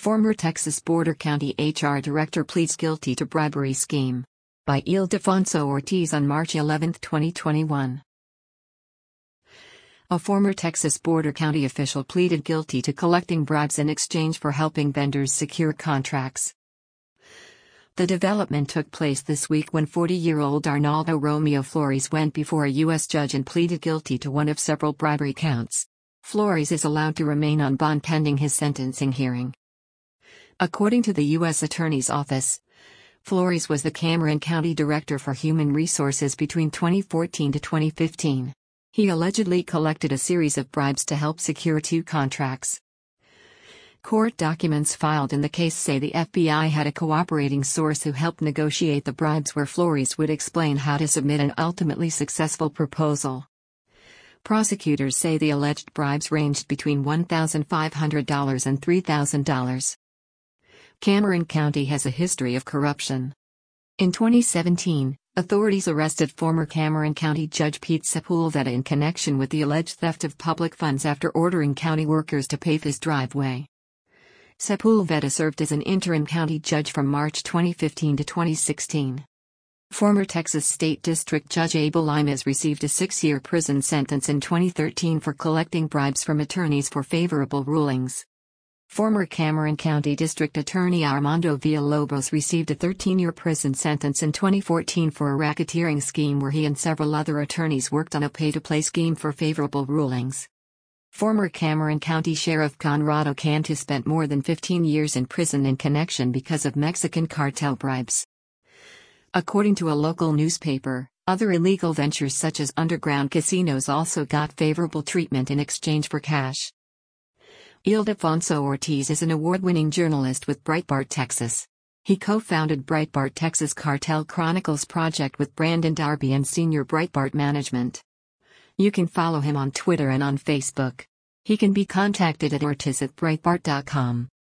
Former Texas Border County HR Director pleads guilty to bribery scheme. By Ildefonso Ortiz on March 11, 2021. A former Texas Border County official pleaded guilty to collecting bribes in exchange for helping vendors secure contracts. The development took place this week when 40-year-old Arnaldo Romeo Flores went before a U.S. judge and pleaded guilty to one of several bribery counts. Flores is allowed to remain on bond pending his sentencing hearing. According to the U.S. Attorney's Office, Flores was the Cameron County Director for Human Resources between 2014 to 2015. He allegedly collected a series of bribes to help secure 2 contracts. Court documents filed in the case say the FBI had a cooperating source who helped negotiate the bribes, where Flores would explain how to submit an ultimately successful proposal. Prosecutors say the alleged bribes ranged between $1,500 and $3,000. Cameron County has a history of corruption. In 2017, authorities arrested former Cameron County Judge Pete Sepulveda in connection with the alleged theft of public funds after ordering county workers to pave his driveway. Sepulveda served as an interim county judge from March 2015 to 2016. Former Texas State District Judge Abel Imes received a 6-year prison sentence in 2013 for collecting bribes from attorneys for favorable rulings. Former Cameron County District Attorney Armando Villalobos received a 13-year prison sentence in 2014 for a racketeering scheme where he and several other attorneys worked on a pay-to-play scheme for favorable rulings. Former Cameron County Sheriff Conrado Cantu spent more than 15 years in prison in connection because of Mexican cartel bribes. According to a local newspaper, other illegal ventures such as underground casinos also got favorable treatment in exchange for cash. Ildefonso Ortiz is an award-winning journalist with Breitbart Texas. He co-founded Breitbart Texas Cartel Chronicles project with Brandon Darby and senior Breitbart management. You can follow him on Twitter and on Facebook. He can be contacted at ortiz@breitbart.com.